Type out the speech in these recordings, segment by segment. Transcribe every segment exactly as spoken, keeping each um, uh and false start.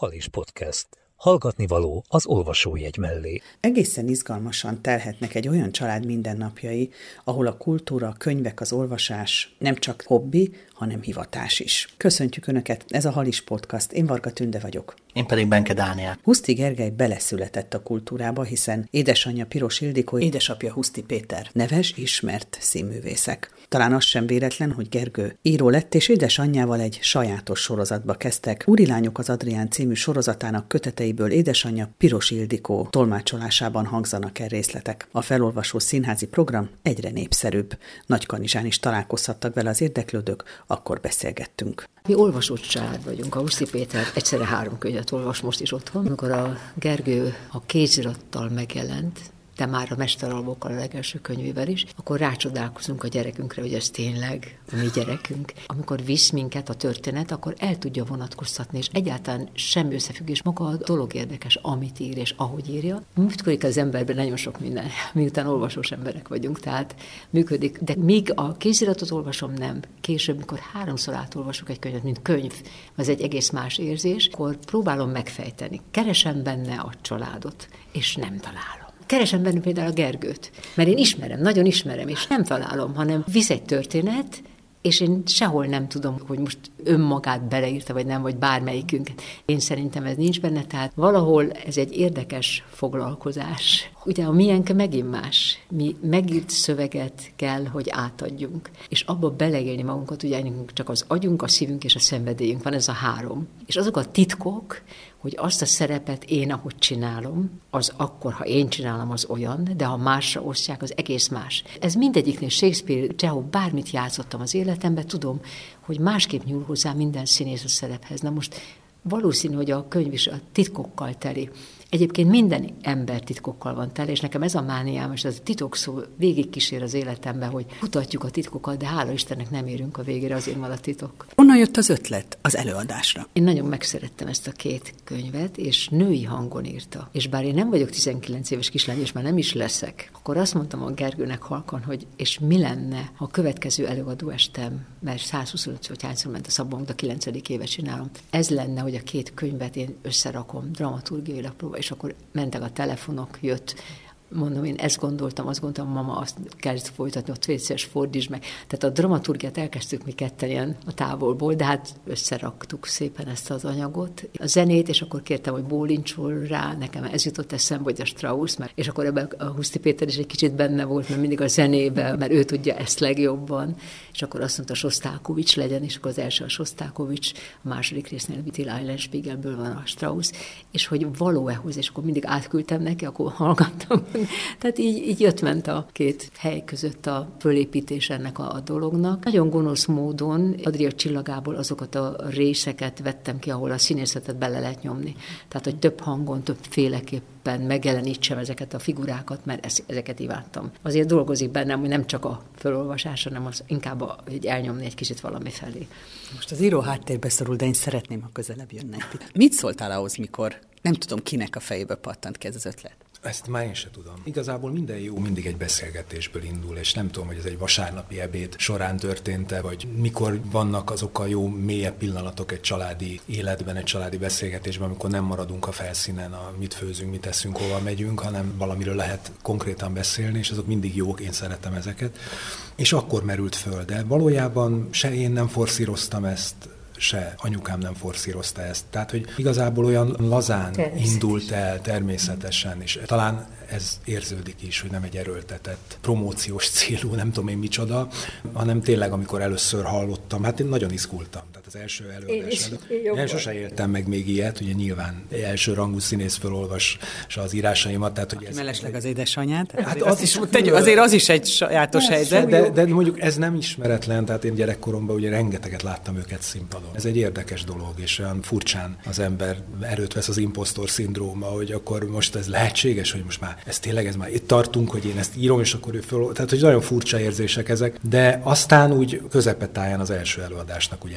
Halis Podcast. Hallgatni való az olvasójegy mellé. Egészen izgalmasan telhetnek egy olyan család mindennapjai, ahol a kultúra, a könyvek, az olvasás nem csak hobbi, hanem hivatás is. Köszöntjük Önöket, ez a Halis Podcast, én Varga Tünde vagyok. Én pedig Benke Dániel. Huszti Gergely beleszületett a kultúrába, hiszen édesanyja Piros Ildikó, édesapja Huszti Péter, neves, ismert színművészek. Talán az sem véletlen, hogy Gergő író lett, és édesanyjával egy sajátos sorozatba kezdtek. Úrilányok az Adrián című sorozatának köteteiből édesanyja Piros Ildikó tolmácsolásában hangzanak el részletek. A felolvasó színházi program egyre népszerűbb. Nagykanizsán is találkozhattak vele az érdeklődők, akkor beszélgettünk. Mi olvasó család vagyunk. A Huszti Péter egyszerre három könyvet olvas most is otthon. Amikor a Gergő a kézirattal megjelent, de már a Mesteralbokkal a legelső könyvével is, akkor rácsodálkozunk a gyerekünkre, hogy ez tényleg a mi gyerekünk. Amikor visz minket a történet, akkor el tudja vonatkoztatni, és egyáltalán semmi összefüggés. Maga a dolog érdekes, amit ír és ahogy írja. Működik az emberben nagyon sok minden, miután olvasós emberek vagyunk, tehát működik. De míg a kéziratot olvasom, nem. Később, mikor háromszor átolvasok egy könyvet, mint könyv, az egy egész más érzés, akkor próbálom megfejteni. Keresem benne a családot, és nem találom. Keresem benne például a Gergőt, mert én ismerem, nagyon ismerem, és nem találom, hanem visz egy történet, és én sehol nem tudom, hogy most önmagát beleírta, vagy nem, vagy bármelyikünket. Én szerintem ez nincs benne, tehát valahol ez egy érdekes foglalkozás. Ugye a miénk megint más. Mi megírt szöveget kell, hogy átadjunk. És abba beleélni magunkat, ugye csak az agyunk, a szívünk és a szenvedélyünk van, ez a három. És azok a titkok, hogy azt a szerepet én, ahogy csinálom, az akkor, ha én csinálom, az olyan, de ha másra osztják, az egész más. Ez mindegyiknél Shakespeare, Chekhov, bármit játszottam az életemben, tudom, hogy másképp nyúl hozzá minden színész a szerephez. Na most valószínű, hogy a könyv is a titkokkal teli. Egyébként minden ember titkokkal van tele, és nekem ez a mániám, és ez a titok szó végigkísér az életemben, hogy kutatjuk a titkokat, de hála Istennek nem érünk a végére, azért van a titok. Honnan jött az ötlet az előadásra? Én nagyon megszerettem ezt a két könyvet, és női hangon írta. És bár én nem vagyok tizenkilenc éves kislány, és már nem is leszek, akkor azt mondtam a Gergőnek halkan, hogy és mi lenne, ha a következő előadó estem, mert százhuszonöt vagy hányszor ment a Szabó a kilencedik évet csinálom. Ez lenne, hogy a két könyvet én összerakom, dramaturgiailag próbál, és akkor mentek a telefonok, jött, mondom, én ezt gondoltam, azt gondoltam, mama, azt kell folytatni, ott kétszeres fordítsd meg. Tehát a dramaturgiát elkezdtük mi ketten ilyen a távolból, de hát összeraktuk szépen ezt az anyagot. A zenét, és akkor kértem, hogy bólincsol rá, nekem ez jutott eszembe, hogy a Strauss, mert, és akkor ebben a Huszti Péter is egy kicsit benne volt, mert mindig a zenébe, mert ő tudja ezt legjobban, és akkor azt mondta, Sostákovics legyen, és akkor az első a Sostákovics, a második résznél Till Eulenspiegelből van a Strauss, és hogy való-e hozzá, és akkor mindig átküldtem neki, akkor hallgattam. Tehát így, így jött-ment a két hely között a fölépítés ennek a, a dolognak. Nagyon gonosz módon Adria csillagából azokat a részeket vettem ki, ahol a színészetet bele lehet nyomni. Tehát, hogy több hangon, többféleképpen megjelenítsem ezeket a figurákat, mert ezeket imádtam. Azért dolgozik bennem, hogy nem csak a felolvasás, hanem az inkább a, hogy elnyomni egy kicsit valami felé. Most az író háttérbe szorul, de én szeretném, ha közelebb jönne. Mit szóltál ahhoz, mikor nem tudom, kinek a fejébe pattant ki ez az ötlet? Ezt már én sem tudom. Igazából minden jó mindig egy beszélgetésből indul, és nem tudom, hogy ez egy vasárnapi ebéd során történt-e, vagy mikor vannak azok a jó, mélyebb pillanatok egy családi életben, egy családi beszélgetésben, amikor nem maradunk a felszínen, a mit főzünk, mit eszünk, hova megyünk, hanem valamiről lehet konkrétan beszélni, és azok mindig jók, én szeretem ezeket. És akkor merült föl, de valójában se én nem forszíroztam ezt, se anyukám nem forszírozta ezt. Tehát, hogy igazából olyan lazán indult el, természetesen, és talán ez érződik is, hogy nem egy erőltetett, promóciós célú, nem tudom én micsoda, hanem tényleg, amikor először hallottam, hát én nagyon izgultam. Tehát az első előadás előtt. Én sosem éltem meg még ilyet, ugye nyilván első rangú színész felolvassa az írásaimat. Tehát, hogy ez, mellesleg az édesanyját. Hát azért, az, az, is, tegy, azért az is egy sajátos helyzet. De, de mondjuk ez nem ismeretlen, tehát én gyerekkoromban ugye rengeteget láttam őket színpadon. Ez egy érdekes dolog, és olyan furcsán az ember erőt vesz az imposztor szindróma, hogy akkor most ez lehetséges, hogy most már ez tényleg, ez már itt tartunk, hogy én ezt írom, és akkor ő föl... Tehát, hogy nagyon furcsa érzések ezek, de aztán úgy közepetáján az első előadásnak ugye el tudtam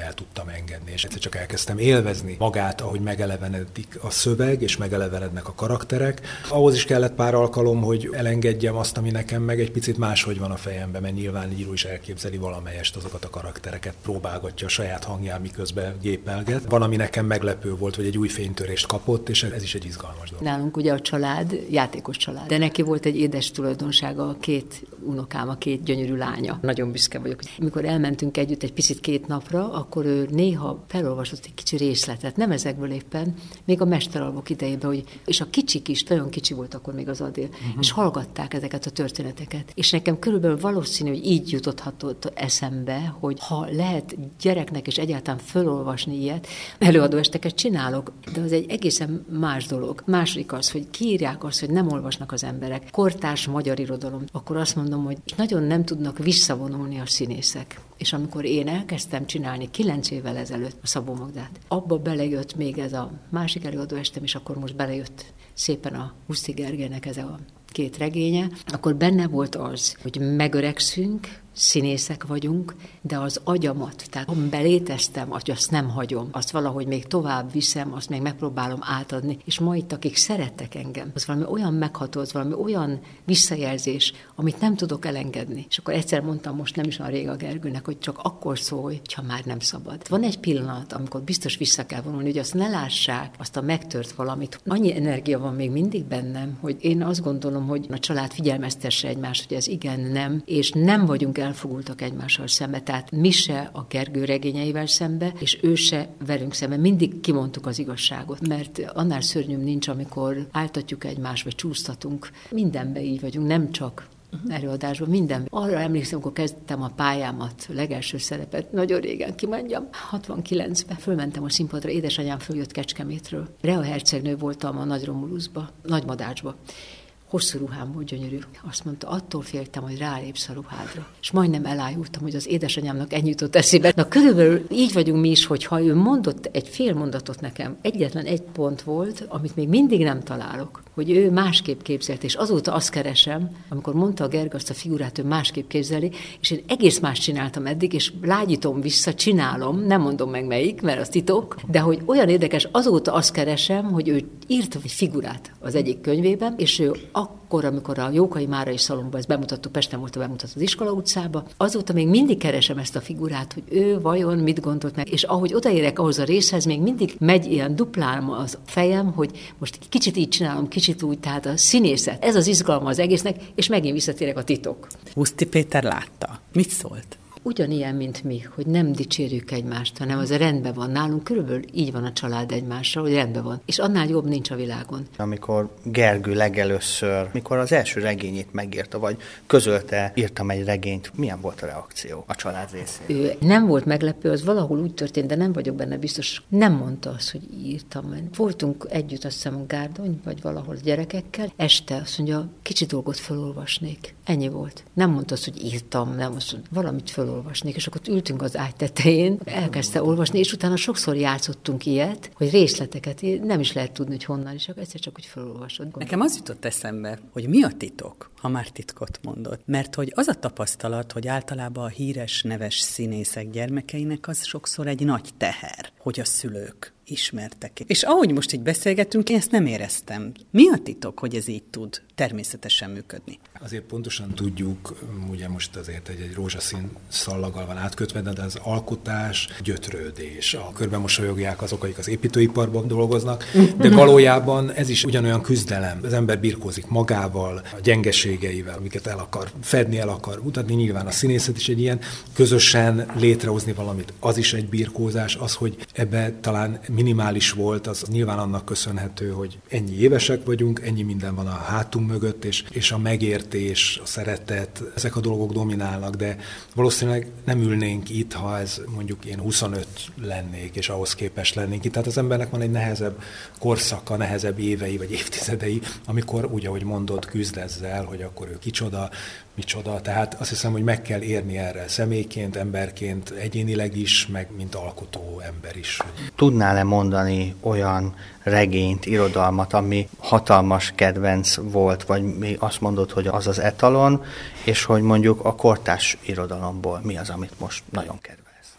tudtam engedni, és egyszer csak elkezdtem élvezni magát, ahogy megelevenedik a szöveg, és megelevenednek a karakterek. Ahhoz is kellett pár alkalom, hogy elengedjem azt, ami nekem meg egy picit máshogy van a fejemben, mert nyilván író is elképzeli valamelyest azokat a karaktereket, próbálgatja a saját hangján, miközben gépelget. Van, ami nekem meglepő volt, hogy egy új fénytörést kapott, és ez is egy izgalmas dolog. Nálunk ugye a család, játékos család, de neki volt egy édes tulajdonsága, a két unokám, a két gyönyörű lánya. Nagyon büszke vagyok. Mikor elmentünk együtt egy picit két napra, akkor ő néha felolvasott egy kicsi részletet, nem ezekből éppen, még a mesteralvok idejében, hogy, és a kicsik is, nagyon kicsi volt akkor még az Adél, uh-huh. és hallgatták ezeket a történeteket. És nekem körülbelül valószínű, hogy így jutothatott eszembe, hogy ha lehet gyereknek és egyáltalán fölolvasni ilyet, előadóesteket csinálok, de az egy egészen más dolog. Második az, hogy kiírják azt, hogy nem olvasnak az emberek. Kortárs magyar irodalom, akkor azt mondom, hogy nagyon nem tudnak visszavonulni a színészek. És amikor én elkezdtem csinálni kilenc évvel ezelőtt a Szabó Magdát, abba belejött még ez a másik előadóestem, és akkor most belejött szépen a Huszti Gergelynek ez a két regénye, akkor benne volt az, hogy megöregszünk, színészek vagyunk, de az agyamat, tehát ha beléteztem, azt nem hagyom, azt valahogy még tovább viszem, azt még megpróbálom átadni, és ma itt, akik szerettek engem, az valami olyan megható, az valami olyan visszajelzés, amit nem tudok elengedni. És akkor egyszer mondtam, most nem is olyan rég a Gergőnek, hogy csak akkor szólj, ha már nem szabad. Van egy pillanat, amikor biztos vissza kell vonulni, hogy azt ne lássák, azt a megtört valamit. Annyi energia van még mindig bennem, hogy én azt gondolom, hogy a család figyelmeztesse egymást, hogy ez igen, nem, és nem vagyunk elfogultak egymással szembe, tehát mi se a Gergő regényeivel szembe, és ő se velünk szembe. Mindig kimondtuk az igazságot, mert annál szörnyűbb nincs, amikor áltatjuk egymást, vagy csúsztatunk. Mindenben így vagyunk, nem csak előadásban, minden. Arra emlékszem, amikor kezdtem a pályámat, legelső szerepet, nagyon régen kimondjam, hatvankilencben fölmentem a színpadra, édesanyám följött Kecskemétről. Rea hercegnő voltam a Nagy Romulusba, Nagy Madácsba. Hosszú ruhám volt, gyönyörű. Azt mondta, attól féltem, hogy rálépsz a ruhádra. És majdnem elájultam, hogy az édesanyámnak ennyi jutott eszébe. Na körülbelül így vagyunk mi is, hogy ha ő mondott egy fél mondatot nekem, egyetlen egy pont volt, amit még mindig nem találok, hogy ő másképp képzelt, és azóta azt keresem, amikor mondta a Gergő azt a figurát, ő másképp képzeli, és én egész más csináltam eddig, és lágyítom vissza, csinálom, nem mondom meg melyik, mert az titok, de hogy olyan érdekes, azóta azt keresem, hogy ő írt egy figurát az egyik könyvében, és ő akkor, amikor a Jókai Márai Szalomban ezt bemutattuk, Pesten volt a bemutató az Iskola utcába, azóta még mindig keresem ezt a figurát, hogy ő vajon mit gondolt meg, és ahogy odaérek ahhoz a részhez, még mindig megy ilyen duplán az fejem, hogy most kicsit így csinálom, kicsit úgy, tehát a színészet. Ez az izgalma az egésznek, és megint visszatérek a titok. Huszti Péter látta. Mit szólt? Ugyanilyen, mint mi, hogy nem dicsérjük egymást, hanem az rendben van. Nálunk körülbelül így van a család egymással, hogy rendben van. És annál jobb nincs a világon. Amikor Gergő legelőször, mikor az első regényét megírta, vagy közölte, írtam egy regényt, milyen volt a reakció a család részéről? Ő nem volt meglepő, az valahol úgy történt, de nem vagyok benne biztos. Nem mondta azt, hogy írtam. Voltunk együtt, azt hiszem, Gárdony, vagy valahol gyerekekkel. Este azt mondja, kicsi dolgot felolvasnék. Ennyi volt. Nem mondta azt, hogy írtam, nem azt, hogy valamit felolvasnék, és akkor ültünk az ágy tetején, elkezdte olvasni, és utána sokszor játszottunk ilyet, hogy részleteket nem is lehet tudni, hogy honnan, és akkor egyszer csak úgy felolvasod. Nekem az jutott eszembe, hogy mi a titok, ha már titkot mondod. Mert hogy az a tapasztalat, hogy általában a híres, neves színészek gyermekeinek az sokszor egy nagy teher, hogy a szülők ismertek. És ahogy most így beszélgetünk, én ezt nem éreztem. Mi a titok, hogy ez így tud természetesen működni? Azért pontosan tudjuk, ugye most azért egy, egy rózsaszín szallaggal van átkötve, de az alkotás, gyötrődés. A körben mosolyogják azok, akik az építőiparban dolgoznak, de valójában ez is ugyanolyan küzdelem. Az ember birkózik magával, a gyengeségeivel, amiket el akar fedni, el akar mutatni. Nyilván a színészet is egy ilyen, közösen létrehozni valamit. Az is egy birkózás, az, hogy ebbe talán minimális volt, az nyilván annak köszönhető, hogy ennyi évesek vagyunk, ennyi minden van a hátunk mögött, és, és a megértés, a szeretet, ezek a dolgok dominálnak, de valószínűleg nem ülnénk itt, ha ez mondjuk én huszonöt lennék, és ahhoz képes lennénk itt. Tehát az embernek van egy nehezebb korszaka, nehezebb évei, vagy évtizedei, amikor úgy, ahogy mondod, küzd ezzel, hogy akkor ő kicsoda, micsoda. Tehát azt hiszem, hogy meg kell érni erre személyként, emberként, egyénileg is, meg mint alkotó ember is. Tudnál-e mondani olyan regényt, irodalmat, ami hatalmas kedvenc volt, vagy még azt mondod, hogy az az etalon, és hogy mondjuk a kortárs irodalomból mi az, amit most nagyon kedvelsz?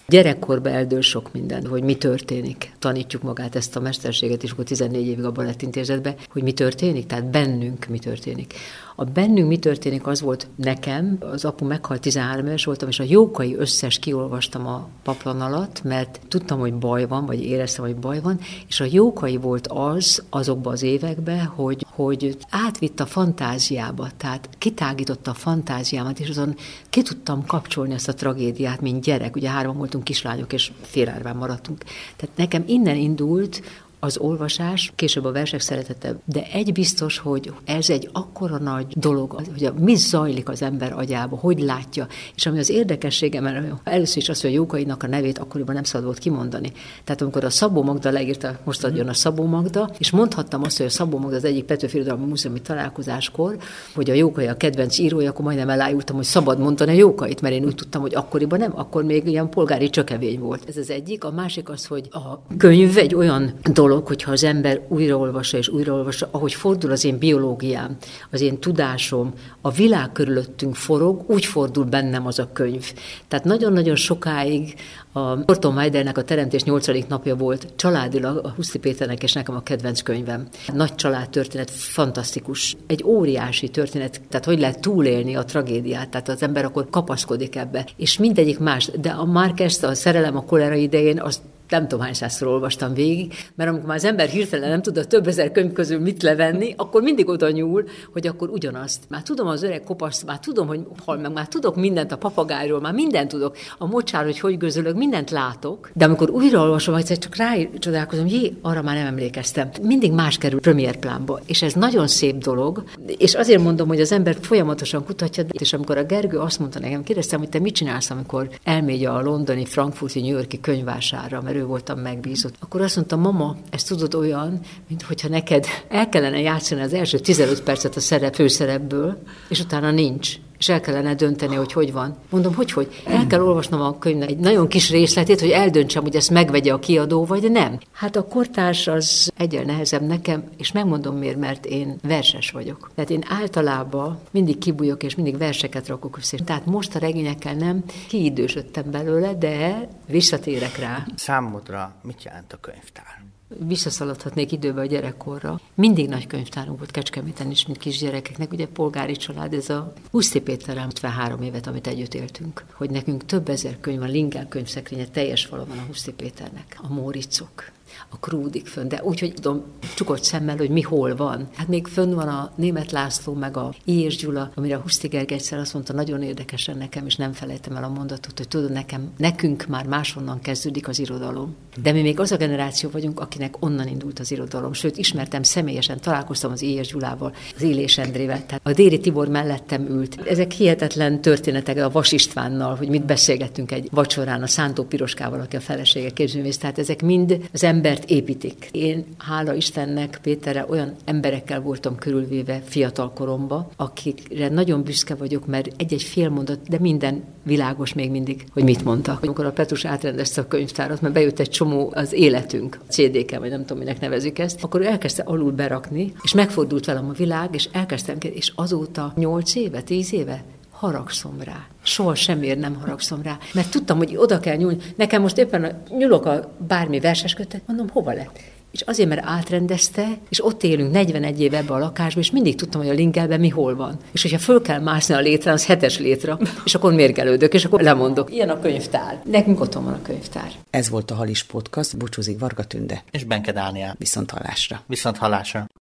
Gyerekkorban eldől sok minden, hogy mi történik. Tanítjuk magát ezt a mesterséget, és akkor tizennégy évig a Balettintézetben, hogy mi történik, tehát bennünk mi történik. A bennünk mi történik, az volt nekem, az apu meghalt, tizenhárom éves voltam, és a Jókai összes kiolvastam a paplan alatt, mert tudtam, hogy baj van, vagy éreztem, hogy baj van, és a Jókai volt az azokban az években, hogy, hogy átvitt a fantáziába, tehát kitágította a fantáziámat, és azon ki tudtam kapcsolni ezt a tragédiát, mint gyerek. Ugye hárman voltunk kislányok, és félárván maradtunk. Tehát nekem innen indult az olvasás, később a versek szeretete, de egy biztos, hogy ez egy akkora nagy dolog, hogy mi zajlik az ember agyába, hogy látja, és ami az érdekessége, mert először is az, hogy a Jókainak a nevét akkoriban nem szabad volt kimondani. Tehát amikor a Szabó Magda leírta, most adjon a Szabó Magda, és mondhattam azt, hogy a Szabó Magda az egyik Petőfi Irodalmi Múzeumi találkozáskor, hogy a Jókai a kedvenc írója, akkor majdnem elájultam, hogy szabad mondani a Jókait, mert én úgy tudtam, hogy akkoriban nem, akkor még ilyen polgári csökevény volt. Ez az egyik. A másik az, hogy a könyv egy olyan dolog, hogyha az ember újraolvassa és újraolvassa, ahogy fordul az én biológiám, az én tudásom, a világ körülöttünk forog, úgy fordul bennem az a könyv. Tehát nagyon-nagyon sokáig a Thornton Wildernek a Teremtés nyolcadik napja volt családilag a Huszti Péternek és nekem a kedvenc könyvem. Nagy családtörténet, fantasztikus. Egy óriási történet, tehát hogy lehet túlélni a tragédiát, tehát az ember akkor kapaszkodik ebbe. És mindegyik más, de a Márquest, a Szerelem a kolera idején, az nem tudom, hányszázszor olvastam végig, mert amikor már az ember hirtelen nem tud a több ezer könyv közül mit levenni, akkor mindig oda nyúl, hogy akkor ugyanazt. Már tudom az öreg kopaszt, már tudom, hogy hal meg, már tudok mindent a papagájról, már mindent tudok, a mocsár, hogy hogy gőzölök, mindent látok, de amikor újraolvasom, egyszer csak rácsodálkozom, jé, arra már nem emlékeztem. Mindig más kerül premier plánba, és ez nagyon szép dolog, és azért mondom, hogy az ember folyamatosan kutatja, és amikor a Gergő azt mondta nekem, kérdeztem, hogy te mit csinálsz, amikor elmegy a londoni, frankfurti, New Yorki könyvvásárra, mert ő voltam megbízott. Akkor azt mondta, mama, ezt tudod olyan, mint hogyha neked el kellene játszani az első tizenöt percet a szerep, főszerepből, és utána nincs. És el kellene dönteni, hogy hogy van. Mondom, hogy hogy? El kell olvasnom a könyvnek egy nagyon kis részletét, hogy eldöntsem, hogy ezt megvegye a kiadó, vagy nem. Hát a kortárs az egyel nehezebb nekem, és megmondom miért, mert én verses vagyok. Tehát én általában mindig kibújok, és mindig verseket rakok össze. Tehát most a regényekkel nem kiidősödtem belőle, de visszatérek rá. Számodra mit jelent a könyvtár? Visszaszaladhatnék időbe a gyerekkorra. Mindig nagy könyvtárunk volt Kecskeméten is, mint kisgyerekeknek, ugye polgári család, ez a Huszti Péterrel ötvenhárom évet, amit együtt éltünk, hogy nekünk több ezer könyv van, Lingel könyvszekrénye, teljes fala van a Huszti Péternek, a Móricok, a Krúdik fönn, de úgy, hogy tudom csukott szemmel, hogy mi hol van. Hát még fönn van a Németh László, meg a I. és Gyula, amire a Huszti Gergely egyszer azt mondta, nagyon érdekesen nekem, és nem felejtem el a mondatot, hogy tudod, nekem, nekünk már máshonnan kezdődik az irodalom. De mi még az a generáció vagyunk, akinek onnan indult az irodalom. Sőt, ismertem személyesen, találkoztam az I. és Gyulával, az Illés Endrével. Tehát a Déri Tibor mellettem ült. Ezek hihetetlen történetek a Vas Istvánnal, hogy mit beszélgettünk egy vacsorán a Szántó Piroskával, aki a felesége képzőművész. Tehát ezek mind az embert építik. Én, hála Istennek, Péterre olyan emberekkel voltam körülvéve fiatal koromban, akikre nagyon büszke vagyok, mert egy-egy fél mondat, de minden világos még mindig, hogy mit mondtak. Amikor a Petrus átrendezte a könyvtárat, mert bejött egy csomó az életünk, cé dé-kel, vagy nem tudom, minek nevezik ezt, akkor ő elkezdte alul berakni, és megfordult velem a világ, és elkezdtem, és azóta nyolc éve, tíz éve haragszom rá. Soha semmiért nem haragszom rá, mert tudtam, hogy oda kell nyúlni. Nekem most éppen a, nyúlok a bármi verseskötet, mondom, hova lett? És azért, mert átrendezte, és ott élünk negyvenegy éve ebbe a lakásba, és mindig tudtam, hogy a Lingelben mi hol van. És hogyha föl kell mászni a létre, az hetes létre, és akkor mérgelődök, és akkor lemondok. Ilyen a könyvtár. Nekünk otthon van a könyvtár. Ez volt a Halis Podcast, búcsúzik Varga Tünde. És Benke Dániel. Viszont hallásra. Viszont hallásra.